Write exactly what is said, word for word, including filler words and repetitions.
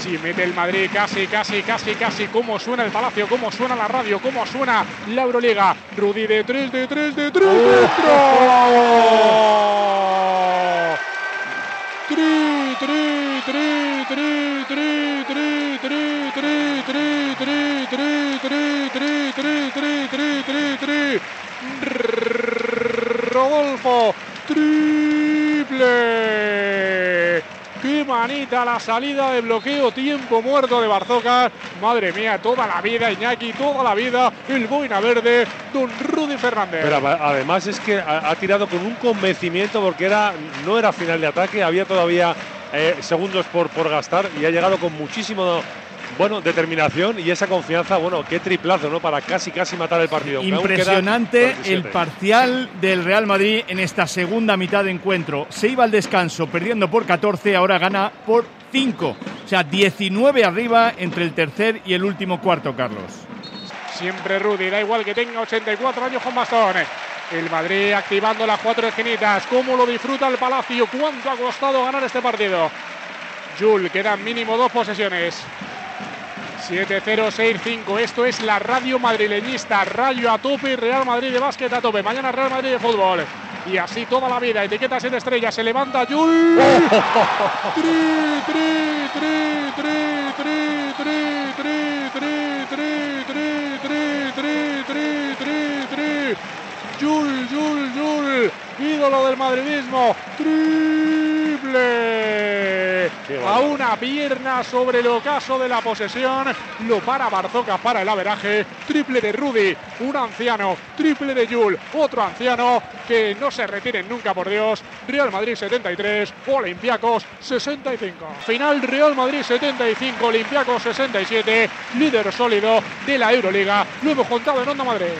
Casi mete el Madrid, casi, casi, casi, casi. Cómo suena el Palacio, cómo suena la radio, cómo suena la Euroliga. Rudy de tres, de tres, de tres, dentro. Tri, tri, tri, tri, tri, tri, tri, tri, tri, tri, tri, tri, tri, tri, tri, tri, tri, tri. Rodolfo, triple. ¡Qué manita la salida de bloqueo! Tiempo muerto de Barzocas. Madre mía, toda la vida, Iñaki, toda la vida. El boina verde, don Rudy Fernández. Pero además es que ha, ha tirado con un convencimiento porque era, no era final de ataque, había todavía eh, segundos por, por gastar y ha llegado con muchísimo, bueno, determinación y esa confianza. Bueno, qué triplazo, ¿no? Para casi, casi matar el partido. Impresionante el parcial del Real Madrid en esta segunda mitad de encuentro. Se iba al descanso perdiendo por catorce, ahora gana por cinco. O sea, diecinueve arriba entre el tercer y el último cuarto, Carlos. Siempre Rudy, da igual que tenga ochenta y cuatro años con bastón. El Madrid activando las cuatro esquinitas. ¿Cómo lo disfruta el Palacio? ¿Cuánto ha costado ganar este partido? Jul, quedan mínimo dos posesiones. siete cero seis cinco, esto es la radio madrileñista, Rayo a tope, Real Madrid de básquet a tope, mañana Real Madrid de fútbol. Y así toda la vida, etiqueta siete estrellas, se levanta Jul. Tri, tri, tri, tri, tri, tri, tri, tri, tri, tri, tri, tri, tri, tri, tri. Jul, Jul, Jul, ídolo del madridismo, triple. A una pierna sobre el ocaso de la posesión, lo para Barzocas para el averaje. Triple de Rudy, un anciano, triple de Jul, otro anciano. Que no se retiren nunca, por Dios. Real Madrid setenta y tres, Olympiacos sesenta y cinco. Final Real Madrid setenta y cinco, Olympiacos sesenta y siete. Líder sólido de la Euroliga. Lo hemos contado en Onda Madrid.